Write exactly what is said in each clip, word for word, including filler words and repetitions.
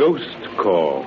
Ghost Corps.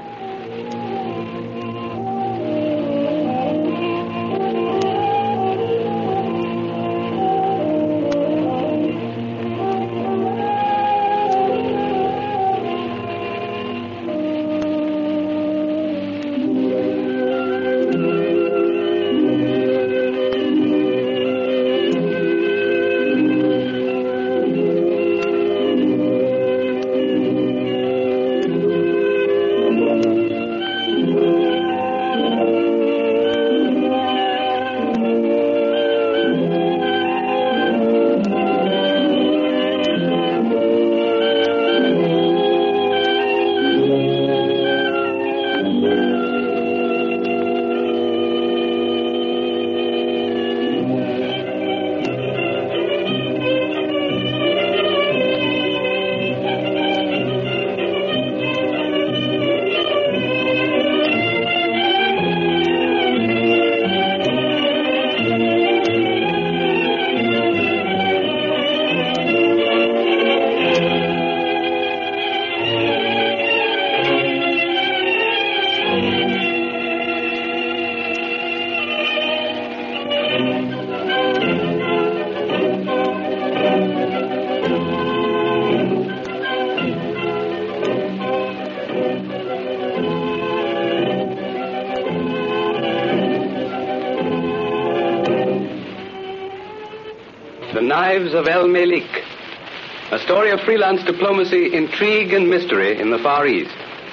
The Knives of El Melik, a story of freelance diplomacy, intrigue, and mystery in the Far East.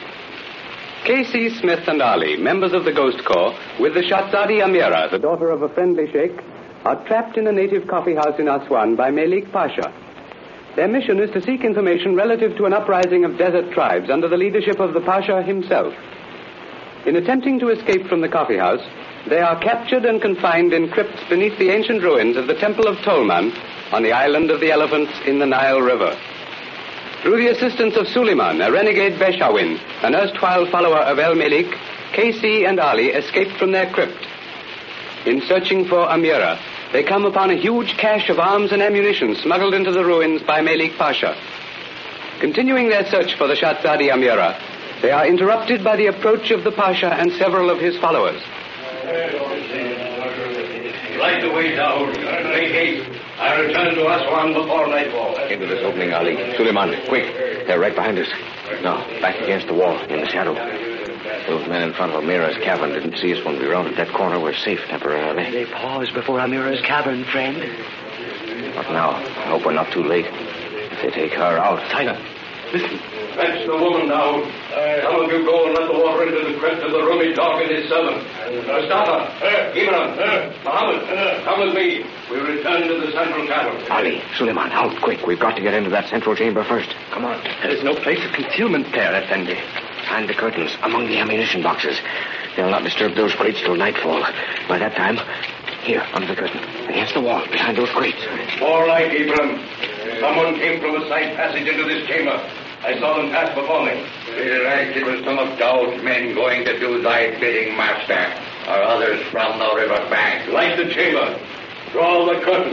K C Smith and Ali, members of the Ghost Corps, with the Shahzadi Amira, the daughter of a friendly sheikh, are trapped in a native coffee house in Aswan by Melik Pasha. Their mission is to seek information relative to an uprising of desert tribes under the leadership of the Pasha himself. In attempting to escape from the coffee house, they are captured and confined in crypts beneath the ancient ruins of the Temple of Tolman on the island of the Elephants in the Nile River. Through the assistance of Suleiman, a renegade Beshawin, an erstwhile follower of El Melik, K C and Ali escaped from their crypt. In searching for Amira, they come upon a huge cache of arms and ammunition smuggled into the ruins by Melik Pasha. Continuing their search for the Shahzadi Amira, they are interrupted by the approach of the Pasha and several of his followers. Light the way down. Make haste. I return to Aswan before nightfall. Into this opening, Ali. Suleiman, quick. They're right behind us. No, back against the wall, in the shadow. Those men in front of Amira's cavern didn't see us when we rounded that corner. We're safe temporarily. They paused before Amira's cavern, friend. What now? I hope we're not too late. If they take her out... Silence. Listen. Fetch the woman down. Some of you go and let the water into the crypt of the Rumi dog and his servant. Mustafa, Imran, Muhammad, come with me. We return to the central cavern. Ali, Suleiman, out quick. We've got to get into that central chamber first. Come on. There is no place of concealment there, Effendi. Behind the curtains, among the ammunition boxes. They'll not disturb those crates till nightfall. By that time, here, under the curtain, against the wall, behind those crates. All right, Ibrahim. Someone came from a side passage into this chamber. I saw them pass before me. It was some of Dowd's men going to do thy bidding, master, or others from the river bank. Light the chamber. Draw the curtain.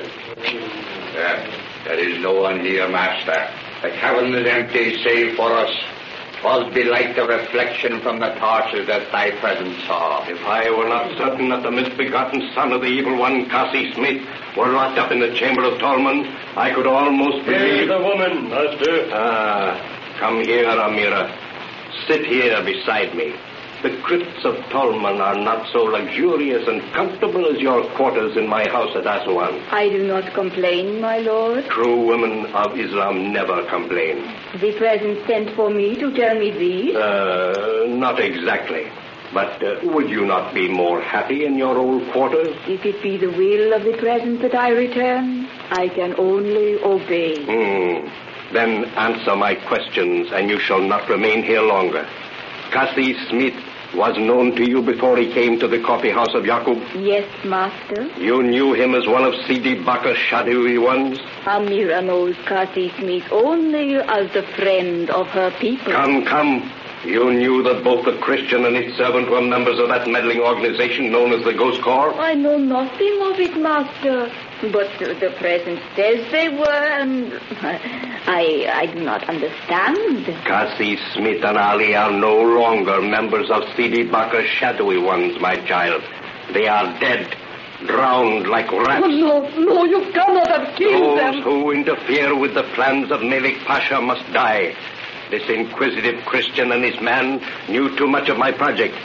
Yeah, there is no one here, master. The cavern is empty, save for us. 'Twas belike the reflection from the torches that thy presence saw. If I were not certain that the misbegotten son of the evil one, Kasi Smith, were locked up in the chamber of Tolman, I could almost believe... Here's the woman, master. Ah, come here, Amira. Sit here beside me. The crypts of Tolman are not so luxurious and comfortable as your quarters in my house at Aswan. I do not complain, my lord. True women of Islam never complain. The present sent for me to tell me this? Uh, not exactly. But uh, would you not be more happy in your old quarters? If it be the will of the present that I return, I can only obey. Hmm. Then answer my questions, and you shall not remain here longer. Kasi Smith was known to you before he came to the coffee house of Yaqub? Yes, master. You knew him as one of Sidi Bakr's shadowy ones? Amira knows Kasi Smith only as the friend of her people. Come, come. You knew that both the Christian and its servant were members of that meddling organization known as the Ghost Corps? I know nothing of it, Master. But uh, the present says they were, and I, I do not understand. Cassie, Smith, and Ali are no longer members of Sidi Bakker's shadowy ones, my child. They are dead, drowned like rats. Oh, no, no, you cannot have killed Those them. who interfere with the plans of Melik Pasha must die. This inquisitive Christian and his man knew too much of my project.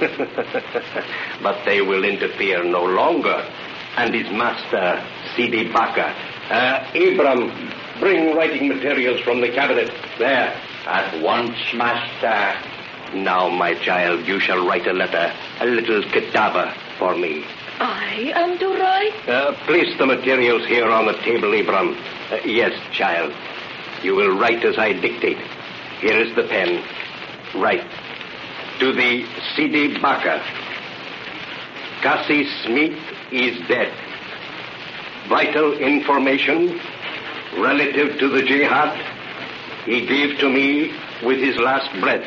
But they will interfere no longer. And his master, Sidi Bakker. Uh, Ibram, bring writing materials from the cabinet. There. At once, master. Now, my child, you shall write a letter, a little cadaver for me. I am to write? Uh, place the materials here on the table, Ibram. Uh, yes, child. You will write as I dictate. Here is the pen. Write. To the Sidi Bakker. Cassie Smith is dead. Vital information relative to the jihad he gave to me with his last breath.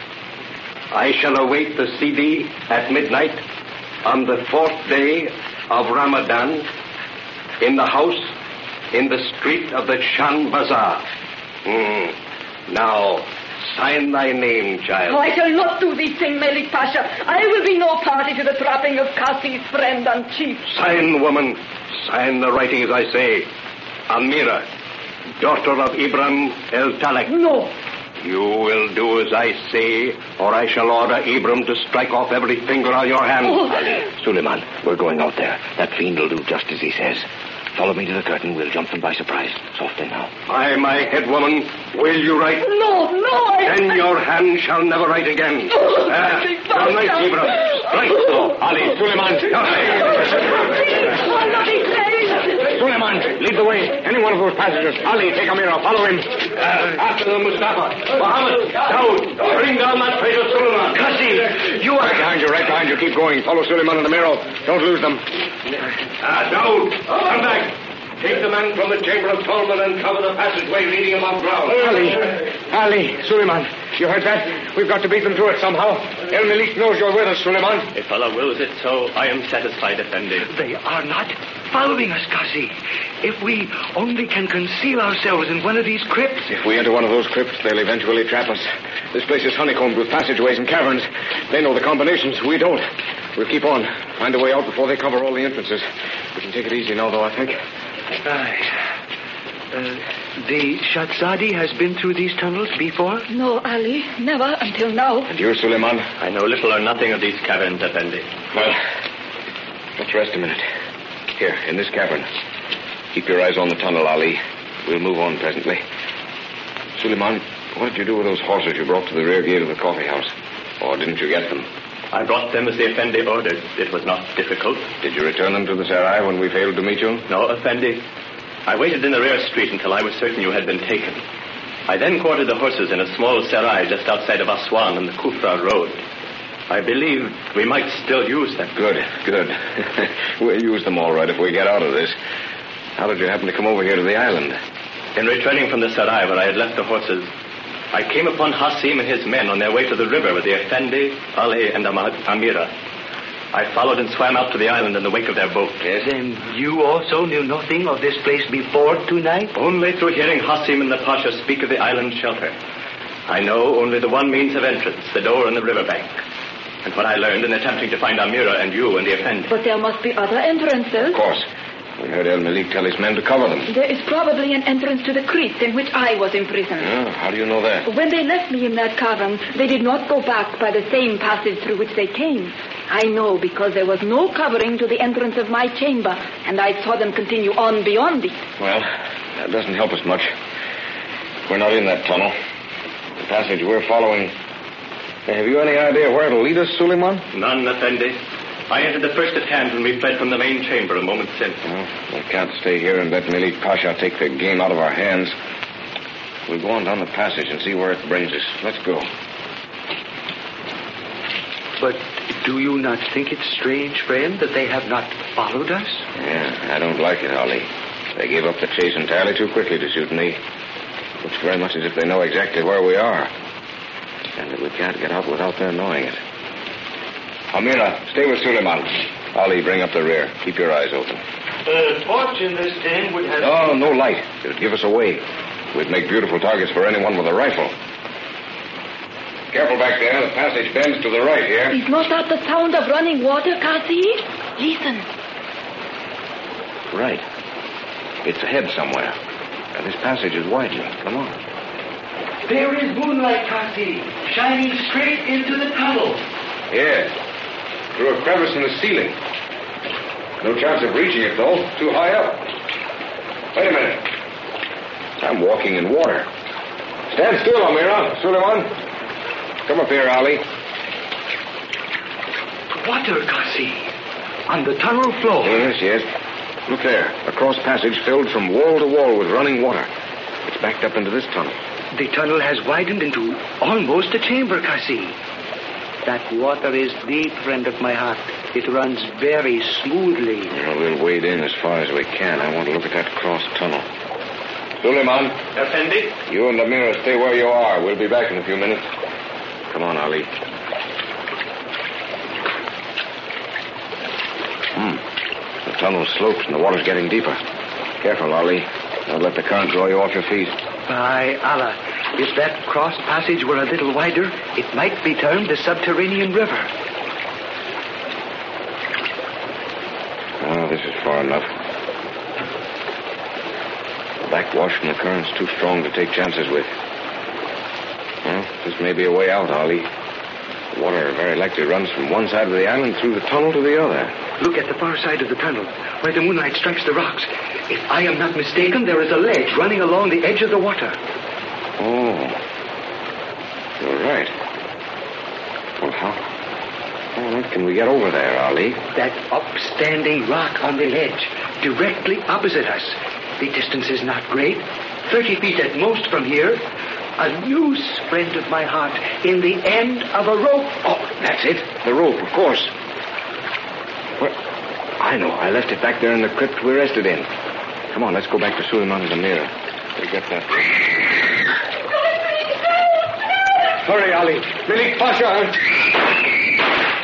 I shall await the Sidi at midnight on the fourth day of Ramadan in the house in the street of the Shan Bazaar. Mm. Now, sign thy name, child. Oh, I shall not do this thing, Melik Pasha. I will be no party to the trapping of Cassie's friend and chief. Sign, woman. Sign the writing as I say. Amira, daughter of Ibram El Talek. No. You will do as I say, or I shall order Ibram to strike off every finger on your hand. Oh. Suleiman, we're going out there. That fiend will do just as he says. Follow me to the curtain. We'll jump them by surprise. Softly now. I, my head woman, will you write? No, no, I... Then your hand shall never write again. Oh, Ah, your knife, Ibram. Strike. Oh. Ali, Suleiman. One of these days. Suleiman, lead the way. Any one of those passengers. Ali, take Amira. Follow him. Uh, after them, Mustafa. Mohammed, Daoud, bring down that traitor Suleiman. Cassie, you are... Right behind you, right behind you. Keep going. Follow Suleiman and Amira. Don't lose them. Ah, Daoud, come back. Take the man from the chamber of Tolman and cover the passageway leading above ground. Ali, Ali, Suleiman, you heard that? We've got to beat them to it somehow. El Malik knows you're with us, Suleiman. If Allah wills it so, I am satisfied, Effendi. They are not following us, Qazi. If we only can conceal ourselves in one of these crypts. If we enter one of those crypts, they'll eventually trap us. This place is honeycombed with passageways and caverns. They know the combinations. We don't. We'll keep on. Find a way out before they cover all the entrances. We can take it easy now, though, I think. Right. Uh, the Shahzadi has been through these tunnels before? No, Ali, never until now. And you, Suleiman? I know little or nothing of these caverns, Effendi. Well, let's rest a minute. Here, in this cavern. Keep your eyes on the tunnel, Ali. We'll move on presently. Suleiman, what did you do with those horses you brought to the rear gate of the coffee house? Or didn't you get them? I brought them as the Effendi ordered. It was not difficult. Did you return them to the Sarai when we failed to meet you? No, Effendi. I waited in the rear street until I was certain you had been taken. I then quartered the horses in a small Sarai just outside of Aswan on the Kufra road. I believed we might still use them. Good, good. We'll use them all right if we get out of this. How did you happen to come over here to the island? In returning from the Sarai where I had left the horses, I came upon Hasim and his men on their way to the river with the Effendi, Ali, and Ahmad Amira. I followed and swam out to the island in the wake of their boat. Yes. Then you also knew nothing of this place before tonight? Only through hearing Hasim and the Pasha speak of the island shelter. I know only the one means of entrance, the door on the riverbank. And what I learned in attempting to find Amira and you and the Effendi. But there must be other entrances. Of course. We heard El Malik tell his men to cover them. There is probably an entrance to the crypt in which I was imprisoned. Oh, how do you know that? When they left me in that cavern, they did not go back by the same passage through which they came. I know because there was no covering to the entrance of my chamber, and I saw them continue on beyond it. Well, that doesn't help us much. We're not in that tunnel. The passage we're following... Have you any idea where it'll lead us, Suleiman? None, Effendi. I entered the first at hand when we fled from the main chamber a moment since. Well, we can't stay here and let Malik Pasha take the game out of our hands. We'll go on down the passage and see where it brings us. Let's go. But do you not think it strange, friend, that they have not followed us? Yeah, I don't like it, Ollie. They gave up the chase entirely too quickly to suit me. Looks very much as if they know exactly where we are. And that we can't get out without their knowing it. Amira, stay with Suleiman. Ali, bring up the rear. Keep your eyes open. A torch in this den would have... No, no light. It would give us away. We'd make beautiful targets for anyone with a rifle. Careful back there. The passage bends to the right here. Is not that the sound of running water, Kasi? Listen. Right. It's ahead somewhere. And this passage is widening. Come on. There is moonlight, Kasi, shining straight into the tunnel. Yes. Through a crevice in the ceiling. No chance of reaching it, though. Too high up. Wait a minute. I'm walking in water. Stand still, Amira. Suleiman. Come up here, Ali. Water, Kasi, on the tunnel floor. Yes, yes. Look there. A cross passage filled from wall to wall with running water. It's backed up into this tunnel. The tunnel has widened into almost a chamber, Kasi. That water is deep, friend of my heart. It runs very smoothly. Well, we'll wade in as far as we can. I want to look at that cross tunnel. Suleiman. Effendi? You and Amira stay where you are. We'll be back in a few minutes. Come on, Ali. Hmm. The tunnel slopes and the water's getting deeper. Careful, Ali. Don't let the current draw you off your feet. By Allah, if that cross passage were a little wider, it might be termed the subterranean river. Oh, this is far enough. The backwash from the current's too strong to take chances with. Well, this may be a way out, Ali. The water very likely runs from one side of the island through the tunnel to the other. Look at the far side of the tunnel, where the moonlight strikes the rocks. If I am not mistaken, there is a ledge running along the edge of the water. Oh. You're right. Well, how... how on earth can we get over there, Ali? That upstanding rock on the ledge, directly opposite us. The distance is not great. Thirty feet at most from here. A noose, friend of my heart, in the end of a rope. Oh, that's it. The rope, of course. Where? I know. I left it back there in the crypt we rested in. Come on, let's go back to Suleiman and Amira. We'll get that. Hurry, Ali. Milik Pasha.